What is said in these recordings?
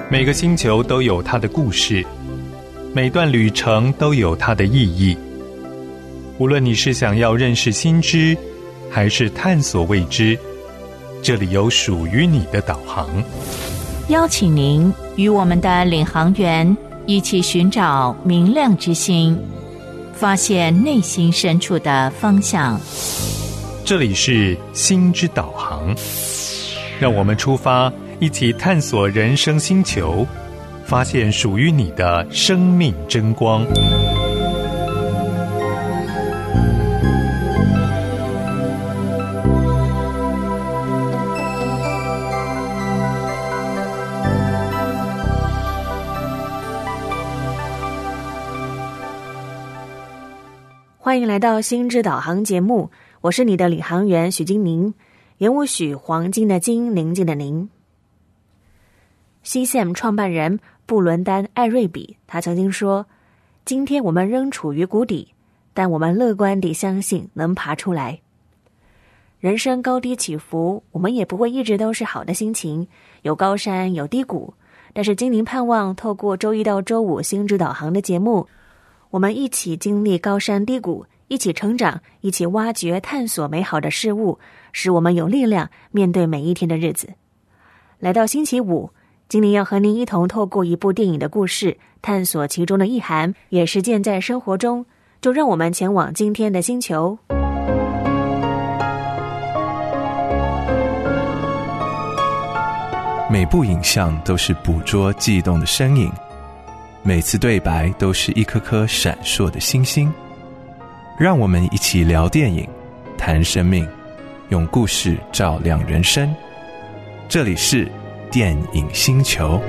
每个星球都有它的故事，每段旅程都有它的意义。无论你是想要认识新知，还是探索未知，这里有属于你的导航。 邀请您与我们的领航员一起寻找明亮之星，发现内心深处的方向。 这里是心之导航，让我们出发，一起探索人生星球，发现属于你的生命真光。 欢迎来到心之导航节目，我是你的领航员许金宁，言无许，黄金的金，宁静的宁。CSAM 创办人布伦丹·艾瑞比他曾经说，今天我们仍处于谷底，但我们乐观地相信能爬出来。人生高低起伏，我们也不会一直都是好的心情，有高山有低谷，但是金宁盼望透过周一到周五心之导航的节目，我们一起经历高山低谷，一起成长，一起挖掘探索美好的事物，使我们有力量面对每一天的日子。来到星期五，今天要和您一同透过一部电影的故事，探索其中的意涵，也实践在生活中。就让我们前往今天的星球。 每部影像都是捕捉悸动的身影，每次对白都是一颗颗闪烁的星星。让我们一起聊电影，谈生命，用故事照亮人生。这里是电影星球。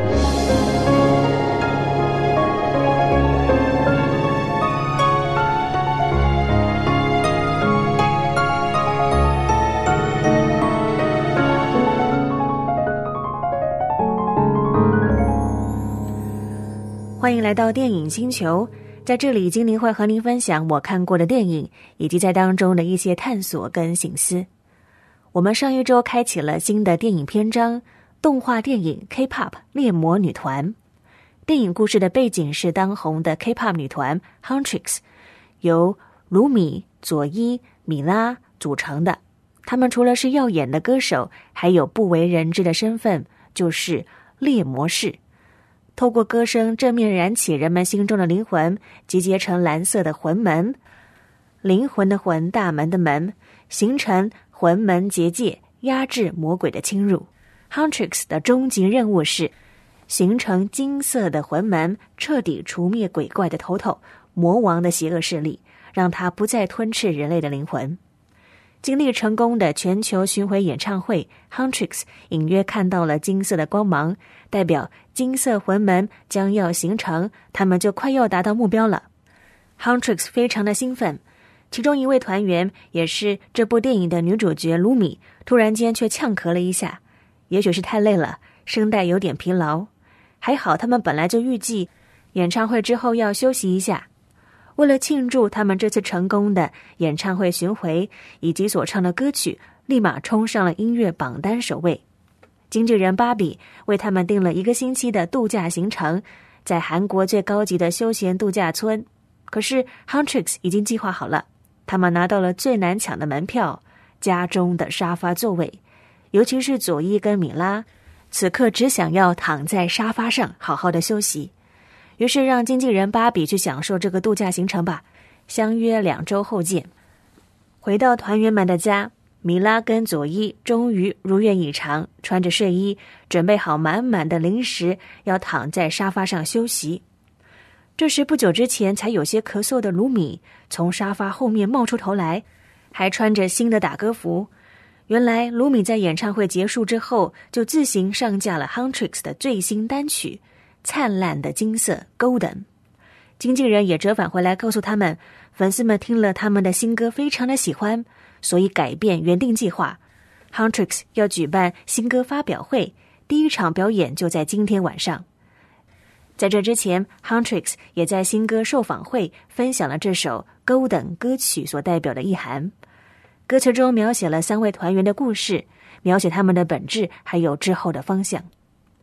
欢迎来到电影星球，在这里金宁会和您分享我看过的电影，以及在当中的一些探索跟省思。我们上一周开启了新的电影篇章，动画电影 K-pop 猎魔女团。电影故事的背景是当红的 K-pop 女团 Huntrix， 由卢米、佐伊、米拉组成的。他们除了是耀眼的歌手，还有不为人知的身份，就是猎魔士。透过歌声正面燃起人们心中的灵魂，集结成蓝色的魂门，灵魂的魂，大门的门，形成魂门结界，压制魔鬼的侵入。Huntrix 的终极任务是形成金色的魂门，彻底除灭鬼怪的头头魔王的邪恶势力，让他不再吞噬人类的灵魂。经历成功的全球巡回演唱会， Huntrix 隐约看到了金色的光芒，代表金色魂门将要形成，他们就快要达到目标了。 Huntrix 非常的兴奋，其中一位团员也是这部电影的女主角卢米，突然间却呛咳了一下，也许是太累了，声带有点疲劳。还好他们本来就预计演唱会之后要休息一下。为了庆祝他们这次成功的演唱会巡回以及所唱的歌曲，立马冲上了音乐榜单首位。经纪人芭比为他们订了1个星期的度假行程，在韩国最高级的休闲度假村。可是 Huntrix 已经计划好了，他们拿到了最难抢的门票，家中的沙发座位，尤其是佐伊跟米拉，此刻只想要躺在沙发上好好的休息。于是让经纪人芭比去享受这个度假行程吧，相约2周后见。回到团员们的家，米拉跟佐伊终于如愿以偿，穿着睡衣，准备好满满的零食，要躺在沙发上休息。这时不久之前才有些咳嗽的卢米从沙发后面冒出头来，还穿着新的打歌服。原来卢米在演唱会结束之后就自行上架了 Huntrix 的最新单曲灿烂的金色 Golden。 经纪人也折返回来告诉他们，粉丝们听了他们的新歌非常的喜欢，所以改变原定计划， Huntrix 要举办新歌发表会，第一场表演就在今天晚上。在这之前， Huntrix 也在新歌受访会分享了这首 Golden 歌曲所代表的意涵。歌词中描写了3位团员的故事，描写他们的本质还有之后的方向。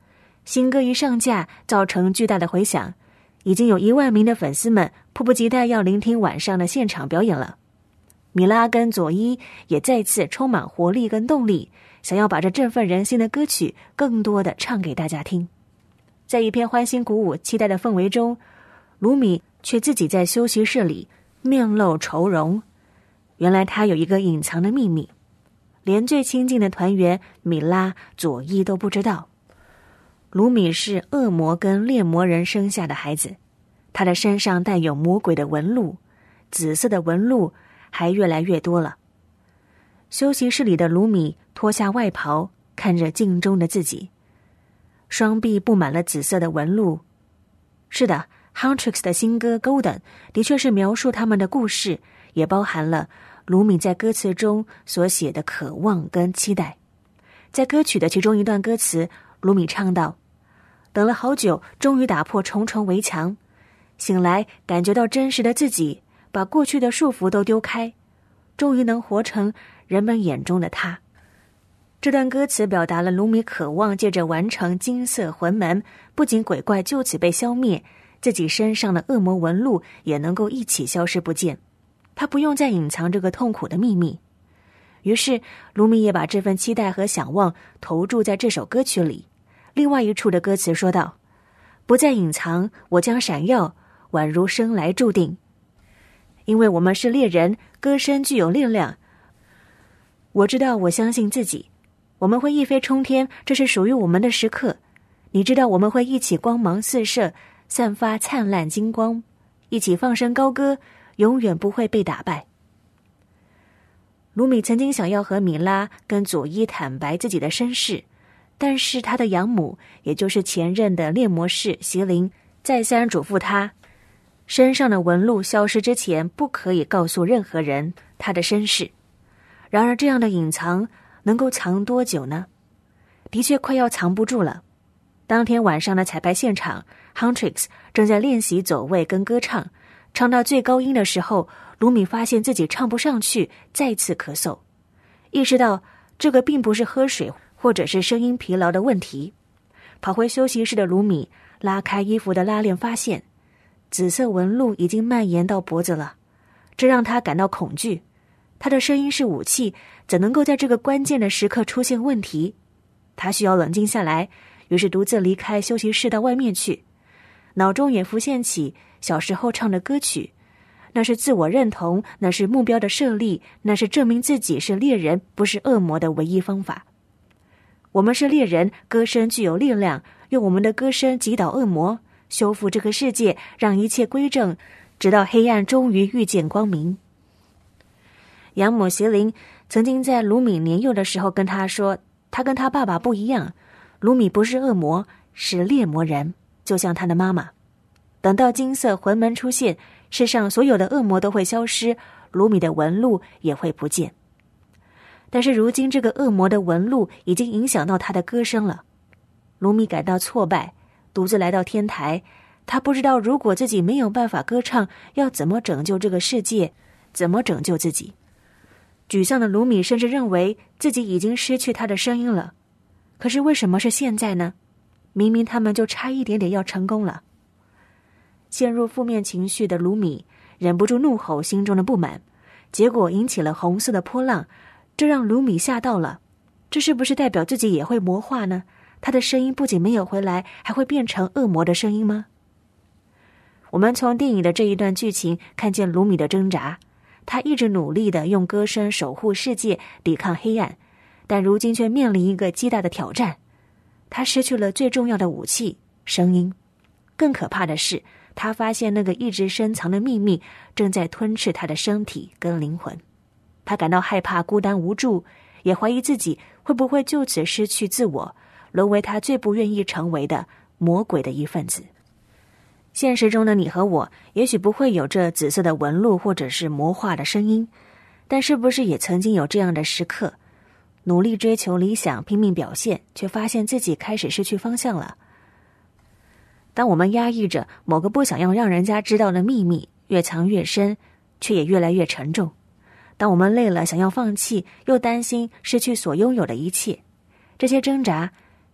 新歌一上架，造成巨大的回响，已经有1万名的粉丝们迫不及待要聆听晚上的现场表演了。米拉跟佐伊也再次充满活力跟动力，想要把这振奋人心的歌曲更多的唱给大家听。在一片欢欣鼓舞、期待的氛围中，卢米却自己在休息室里面露愁容。原来他有一个隐藏的秘密，连最亲近的团员米拉、佐伊都不知道。卢米是恶魔跟猎魔人生下的孩子，他的身上带有魔鬼的纹路，紫色的纹路还越来越多了。休息室里的卢米脱下外袍，看着镜中的自己，双臂布满了紫色的纹路。是的， Huntrix 的新歌 Golden 的确是描述他们的故事，也包含了卢米在歌词中所写的渴望跟期待。在歌曲的其中一段歌词，卢米唱道：等了好久，终于打破重重围墙，醒来感觉到真实的自己，把过去的束缚都丢开，终于能活成人们眼中的他。这段歌词表达了卢米渴望借着完成金色魂门，不仅鬼怪就此被消灭，自己身上的恶魔纹路也能够一起消失不见，他不用再隐藏这个痛苦的秘密。于是卢米也把这份期待和想望投注在这首歌曲里。另外一处的歌词说道：不再隐藏，我将闪耀，宛如生来注定。因为我们是猎人，歌声具有力量。我知道，我相信自己，我们会一飞冲天，这是属于我们的时刻。你知道，我们会一起光芒四射，散发灿烂金光，一起放声高歌，永远不会被打败。卢米曾经想要和米拉跟佐伊坦白自己的身世，但是他的养母，也就是前任的猎魔士席琳，再三嘱咐他，身上的纹路消失之前，不可以告诉任何人他的身世。然而这样的隐藏能够藏多久呢？的确快要藏不住了。当天晚上的彩排现场， Huntrix 正在练习走位跟歌唱，唱到最高音的时候，卢米发现自己唱不上去，再次咳嗽，意识到这个并不是喝水或者是声音疲劳的问题。跑回休息室的卢米拉开衣服的拉链，发现紫色纹路已经蔓延到脖子了，这让他感到恐惧。他的声音是武器，怎能够在这个关键的时刻出现问题？他需要冷静下来，于是独自离开休息室到外面去。脑中也浮现起小时候唱的歌曲，那是自我认同，那是目标的设立，那是证明自己是猎人不是恶魔的唯一方法。我们是猎人，歌声具有力量，用我们的歌声击倒恶魔，修复这个世界，让一切归正，直到黑暗终于遇见光明。养母席琳曾经在卢米年幼的时候跟他说，他跟他爸爸不一样，卢米不是恶魔，是猎魔人，就像他的妈妈。等到金色魂门出现，世上所有的恶魔都会消失，卢米的纹路也会不见。但是如今这个恶魔的纹路已经影响到他的歌声了。卢米感到挫败，独自来到天台，他不知道如果自己没有办法歌唱，要怎么拯救这个世界，怎么拯救自己。沮丧的卢米甚至认为自己已经失去他的声音了。可是为什么是现在呢？明明他们就差一点点要成功了。陷入负面情绪的卢米忍不住怒吼心中的不满，结果引起了红色的波浪，这让卢米吓到了。这是不是代表自己也会魔化呢？他的声音不仅没有回来，还会变成恶魔的声音吗？我们从电影的这一段剧情看见卢米的挣扎，他一直努力地用歌声守护世界，抵抗黑暗，但如今却面临一个极大的挑战。他失去了最重要的武器——声音。更可怕的是，他发现那个一直深藏的秘密正在吞噬他的身体跟灵魂。他感到害怕、孤单、无助，也怀疑自己会不会就此失去自我，沦为他最不愿意成为的魔鬼的一份子。现实中的你和我也许不会有这紫色的纹路或者是魔化的声音，但是不是也曾经有这样的时刻，努力追求理想，拼命表现，却发现自己开始失去方向了？当我们压抑着某个不想要让人家知道的秘密，越藏越深，却也越来越沉重。当我们累了，想要放弃，又担心失去所拥有的一切，这些挣扎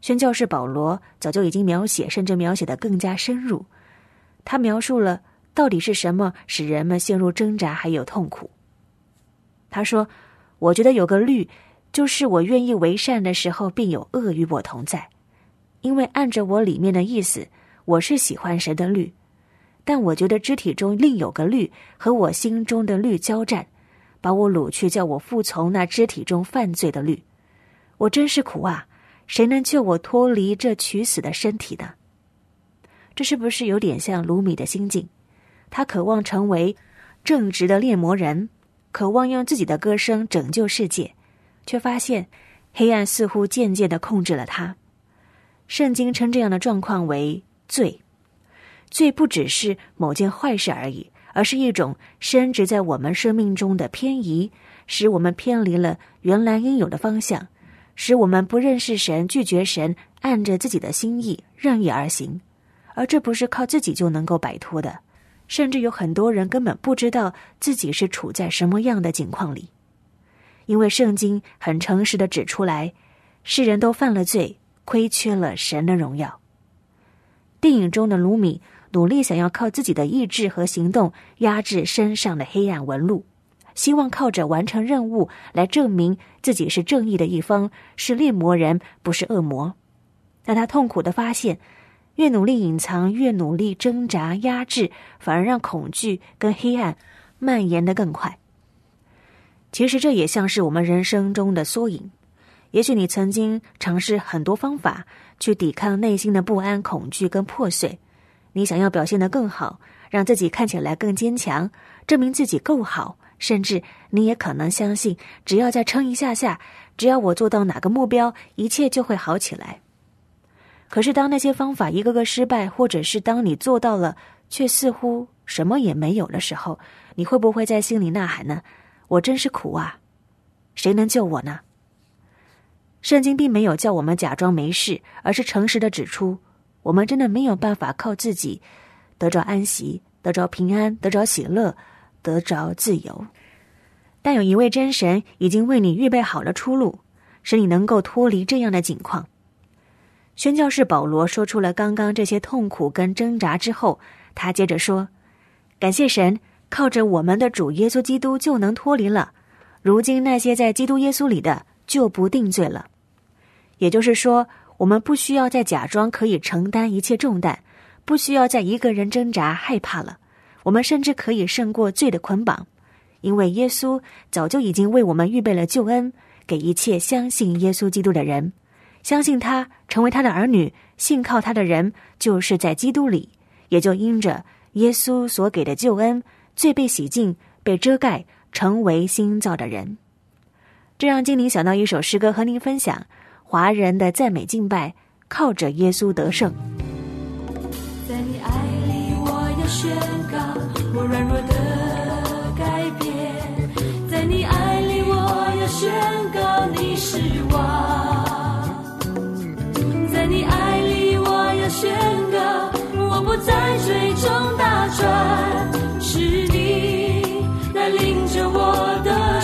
宣教士保罗早就已经描写，甚至描写得更加深入。他描述了到底是什么使人们陷入挣扎还有痛苦。他说，我觉得有个律，就是我愿意为善的时候，并有恶与我同在。因为按着我里面的意思，我是喜欢神的律，但我觉得肢体中另有个律和我心中的律交战，把我掳去，叫我服从那肢体中犯罪的律。我真是苦啊！谁能救我脱离这取死的身体呢？这是不是有点像鲁米的心境？他渴望成为正直的猎魔人，渴望用自己的歌声拯救世界，却发现黑暗似乎渐渐地控制了他。圣经称这样的状况为罪。罪不只是某件坏事而已，而是一种深植在我们生命中的偏移，使我们偏离了原来应有的方向，使我们不认识神，拒绝神，按着自己的心意任意而行。而这不是靠自己就能够摆脱的，甚至有很多人根本不知道自己是处在什么样的境况里。因为圣经很诚实地指出来，世人都犯了罪，亏缺了神的荣耀。电影中的鲁米努力想要靠自己的意志和行动压制身上的黑暗纹路，希望靠着完成任务来证明自己是正义的一方，是猎魔人，不是恶魔。但他痛苦地发现，越努力隐藏，越努力挣扎压制，反而让恐惧跟黑暗蔓延得更快。其实这也像是我们人生中的缩影。也许你曾经尝试很多方法去抵抗内心的不安、恐惧跟破碎，你想要表现得更好，让自己看起来更坚强，证明自己够好，甚至你也可能相信，只要再撑一下下，只要我做到哪个目标，一切就会好起来。可是当那些方法一个个失败，或者是当你做到了却似乎什么也没有的时候，你会不会在心里呐喊呢？我真是苦啊！谁能救我呢？圣经并没有叫我们假装没事，而是诚实地指出，我们真的没有办法靠自己得着安息，得着平安，得着喜乐，得着自由。但有一位真神已经为你预备好了出路，使你能够脱离这样的境况。宣教士保罗说出了刚刚这些痛苦跟挣扎之后，他接着说，感谢神，靠着我们的主耶稣基督就能脱离了，如今那些在基督耶稣里的就不定罪了。也就是说，我们不需要再假装可以承担一切重担，不需要再一个人挣扎害怕了，我们甚至可以胜过罪的捆绑，因为耶稣早就已经为我们预备了救恩，给一切相信耶稣基督的人。相信他，成为他的儿女，信靠他的人，就是在基督里，也就因着耶稣所给的救恩，罪被洗净，被遮盖，成为新造的人。这让精灵想到一首诗歌和您分享，华人的赞美敬拜，靠着耶稣得胜。 在你爱里我要宣告我软弱的改变，在你爱里我要宣告你是王，在你爱里我要宣告我不再追踪大船，是你带领着我的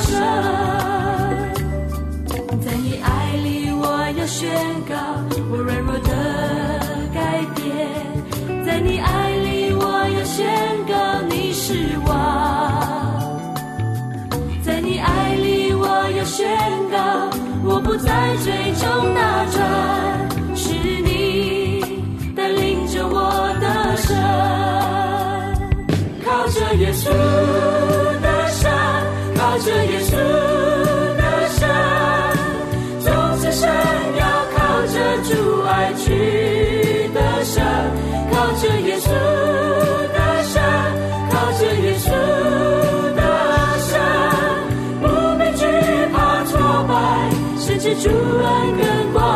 神，在你爱里我要宣告我软弱的改变，在你爱里我要宣告你是王，在你爱里我要宣告我不再追踪大船，是你带领着我的神，靠着耶稣的山，靠着耶稣的山，从此生要靠着主爱去的神，靠着耶稣的山，靠着耶稣的山，不被惧怕挫败，甚至主恩跟光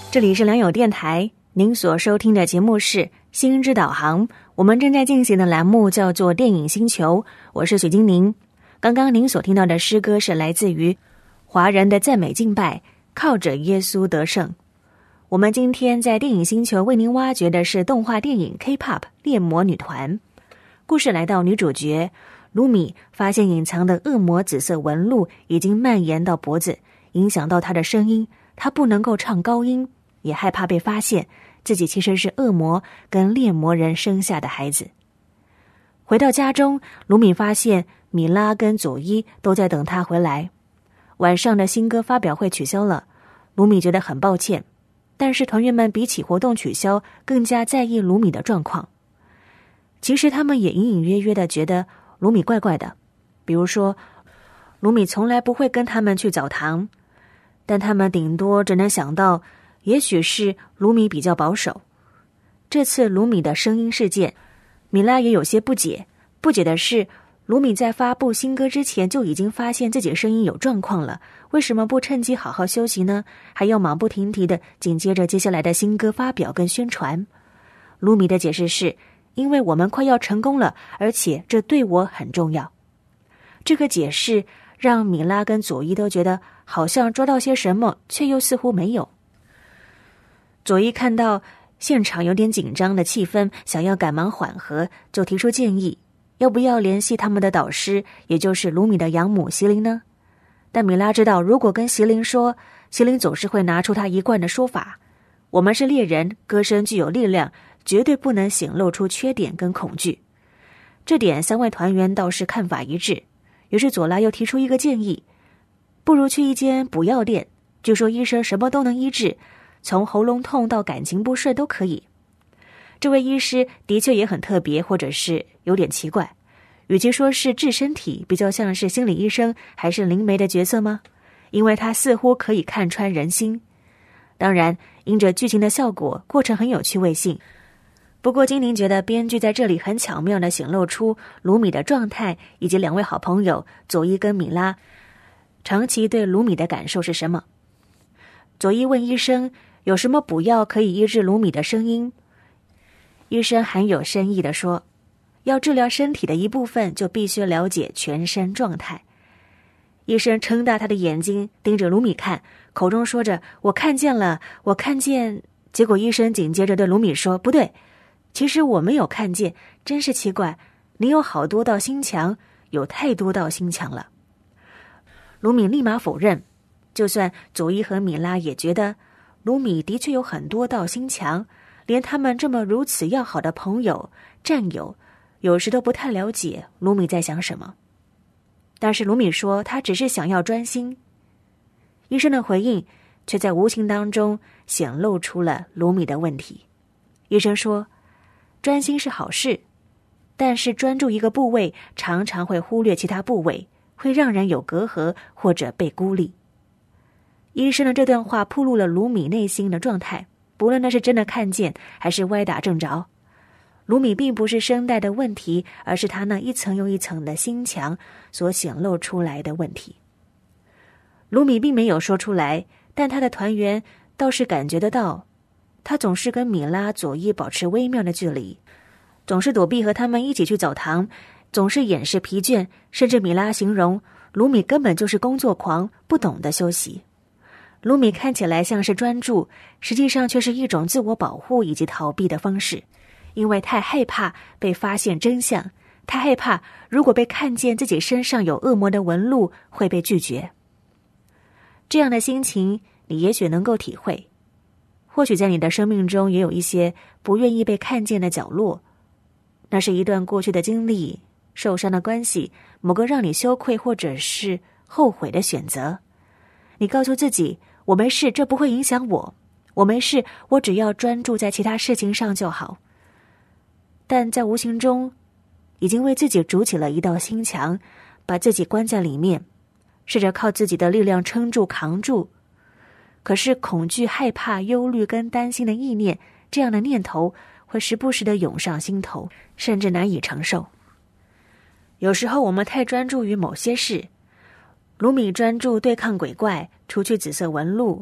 这里是良友电台，您所收听的节目是心之导航，我们正在进行的栏目叫做电影星球，我是许金宁。刚刚您所听到的诗歌是来自于华人的赞美敬拜，靠着耶稣得胜。我们今天在电影星球为您挖掘的是动画电影 K-pop 猎魔女团。故事来到女主角卢米发现隐藏的恶魔紫色纹路已经蔓延到脖子，影响到她的声音，她不能够唱高音，也害怕被发现自己其实是恶魔跟猎魔人生下的孩子。回到家中，卢米发现米拉跟佐伊都在等她回来。晚上的新歌发表会取消了，卢米觉得很抱歉，但是团员们比起活动取消更加在意卢米的状况。其实他们也隐隐约约的觉得卢米怪怪的，比如说卢米从来不会跟他们去澡堂，但他们顶多只能想到也许是卢米比较保守。这次卢米的声音事件，米拉也有些不解的是，卢米在发布新歌之前就已经发现自己声音有状况了，为什么不趁机好好休息呢？还要马不停蹄的紧接着接下来的新歌发表跟宣传。卢米的解释是，因为我们快要成功了，而且这对我很重要。这个解释让米拉跟佐伊都觉得好像抓到些什么，却又似乎没有。佐伊看到现场有点紧张的气氛，想要赶忙缓和，就提出建议，要不要联系他们的导师，也就是卢米的养母席琳呢？但米拉知道，如果跟席琳说，席琳总是会拿出她一贯的说法，我们是猎人，歌声具有力量，绝对不能显露出缺点跟恐惧。这点三位团员倒是看法一致。于是佐拉又提出一个建议，不如去一间补药店，据说医生什么都能医治，从喉咙痛到感情不顺都可以。这位医师的确也很特别，或者是有点奇怪，与其说是治身体，比较像是心理医生还是灵媒的角色吗？因为他似乎可以看穿人心。当然因着剧情的效果，过程很有趣味性。不过金宁觉得编剧在这里很巧妙地显露出卢米的状态，以及两位好朋友佐伊跟米拉长期对卢米的感受是什么。佐伊问医生有什么补药可以医治卢米的声音，医生含有深意地说，要治疗身体的一部分，就必须了解全身状态。医生撑大他的眼睛盯着卢米看，口中说着我看见了，我看见。结果医生紧接着对卢米说，不对，其实我没有看见，真是奇怪，你有好多道心墙，有太多道心墙了。卢米立马否认，就算佐伊和米拉也觉得卢米的确有很多道心墙，连他们这么如此要好的朋友战友，有时都不太了解卢米在想什么。但是卢米说他只是想要专心。医生的回应却在无形当中显露出了卢米的问题。医生说，专心是好事，但是专注一个部位常常会忽略其他部位，会让人有隔阂或者被孤立。医生的这段话暴露了卢米内心的状态，不论那是真的看见还是歪打正着。卢米并不是声带的问题，而是他那一层又一层的心墙所显露出来的问题。卢米并没有说出来，但他的团员倒是感觉得到，他总是跟米拉、佐伊保持微妙的距离，总是躲避和他们一起去澡堂，总是掩饰疲倦，甚至米拉形容卢米根本就是工作狂，不懂得休息。卢米看起来像是专注，实际上却是一种自我保护以及逃避的方式，因为太害怕被发现真相，太害怕如果被看见自己身上有恶魔的纹路会被拒绝。这样的心情你也许能够体会，或许在你的生命中也有一些不愿意被看见的角落，那是一段过去的经历，受伤的关系，某个让你羞愧或者是后悔的选择。你告诉自己，我没事，这不会影响我，我没事，我只要专注在其他事情上就好。但在无形中已经为自己筑起了一道心墙，把自己关在里面，试着靠自己的力量撑住扛住。可是恐惧、害怕、忧虑跟担心的意念，这样的念头会时不时地涌上心头，甚至难以承受。有时候我们太专注于某些事，卢米专注对抗鬼怪，除去紫色纹路，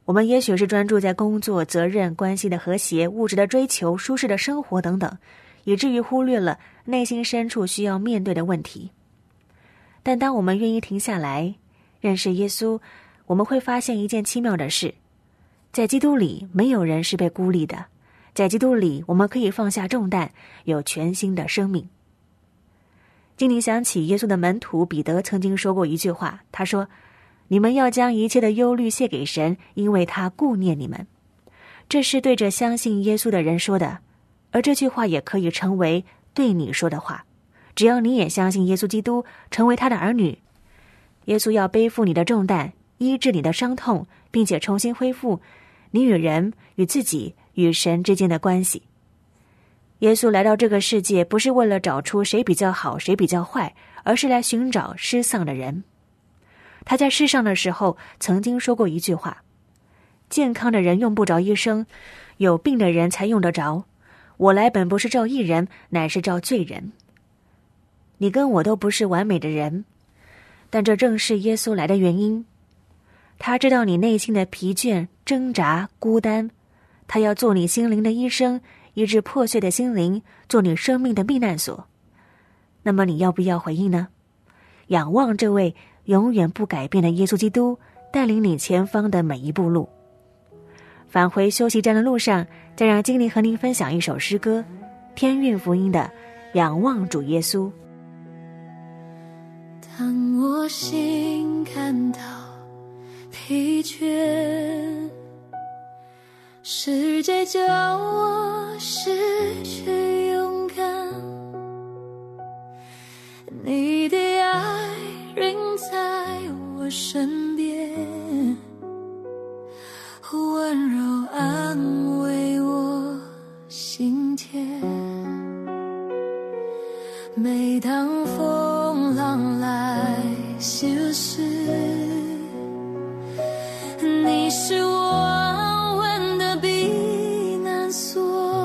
我们也许是专注在工作、责任、关系的和谐、物质的追求、舒适的生活等等，以至于忽略了内心深处需要面对的问题。但当我们愿意停下来，认识耶稣，我们会发现一件奇妙的事：在基督里，没有人是被孤立的。在基督里，我们可以放下重担，有全新的生命。经灵想起耶稣的门徒彼得曾经说过一句话，他说：你们要将一切的忧虑卸给神，因为他顾念你们。这是对着相信耶稣的人说的，而这句话也可以成为对你说的话。只要你也相信耶稣基督，成为他的儿女，耶稣要背负你的重担，医治你的伤痛，并且重新恢复你与人、与自己、与神之间的关系。耶稣来到这个世界，不是为了找出谁比较好，谁比较坏，而是来寻找失丧的人。他在世上的时候曾经说过一句话：健康的人用不着医生，有病的人才用得着。我来本不是召义人，乃是召罪人。你跟我都不是完美的人，但这正是耶稣来的原因。他知道你内心的疲倦、挣扎、孤单，他要做你心灵的医生，医治破碎的心灵，做你生命的避难所。那么你要不要回应呢？仰望这位永远不改变的耶稣基督，带领你前方的每一步路。返回休息站的路上，再让经理和您分享一首诗歌，天韵福音的《仰望主耶稣》。 当我心感到疲倦，世界叫我失去勇敢，你的爱仍在我身边，温柔安慰我心田。每当风浪来袭时，你是我安稳的避难所。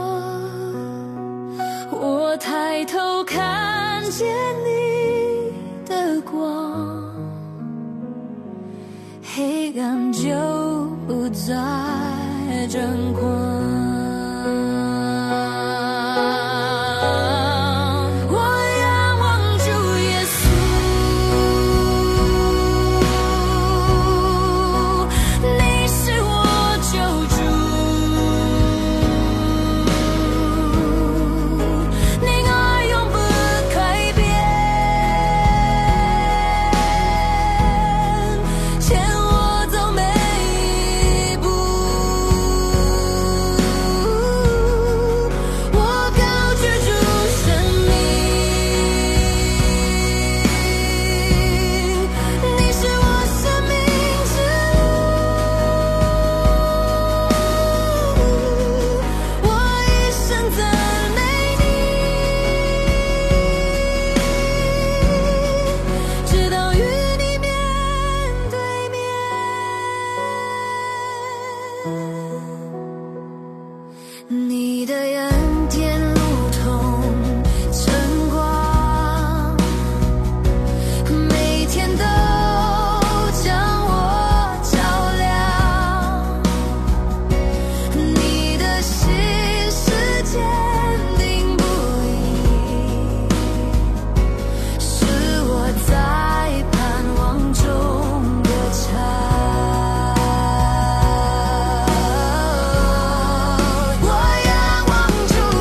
我抬头看见你的光，黑暗就不再真狂。 我仰望主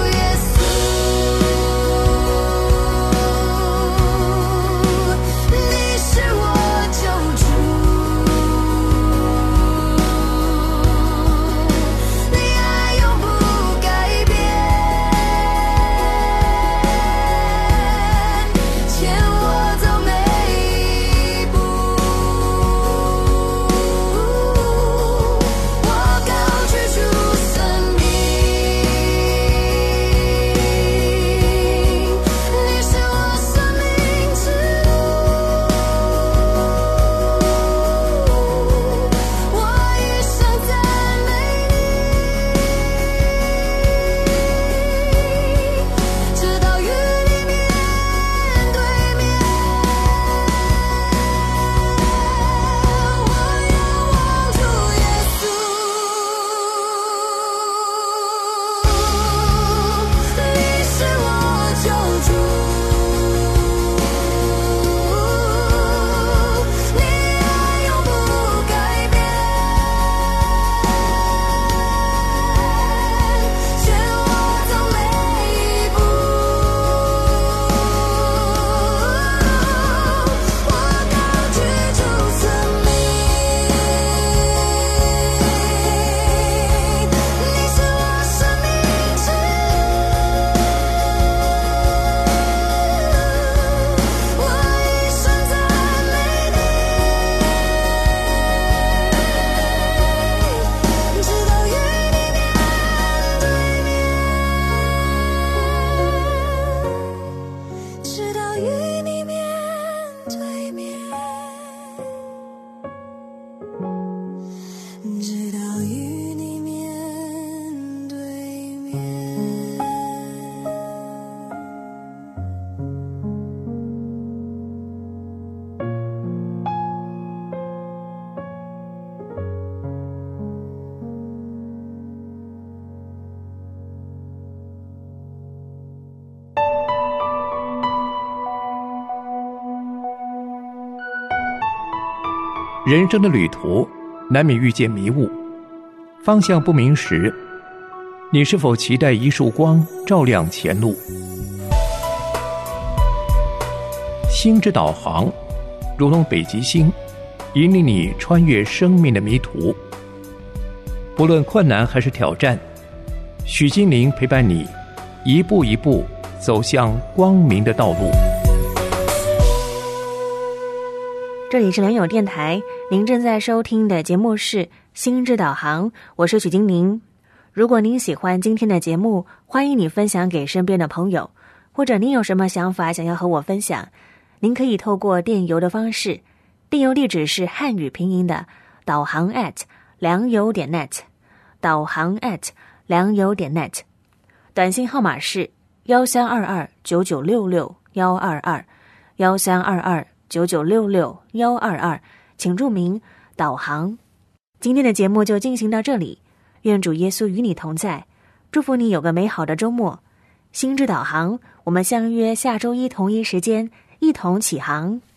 人生的旅途难免遇见迷雾，方向不明时，你是否期待一束光照亮前路？星之导航如同北极星，引领你穿越生命的迷途。不论困难还是挑战，许金玲陪伴你一步一步走向光明的道路。 这里是良友电台，您正在收听的节目是星之导航，我是许金玲。如果您喜欢今天的节目，欢迎你分享给身边的朋友，或者您有什么想法想要和我分享，您可以透过电邮的方式，电邮地址是汉语拼音的导航@良友.net， 导航@良友.net， 短信号码是1322-9966-122，1322-9966-122，请注明导航。今天的节目就进行到这里，愿主耶稣与你同在，祝福你有个美好的周末。星之导航，我们相约下周一同一时间一同起航。